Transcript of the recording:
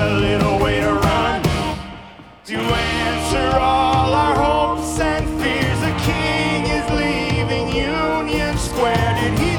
a little way to run. To answer all our hopes and fears, the king is leaving Union Square. Did he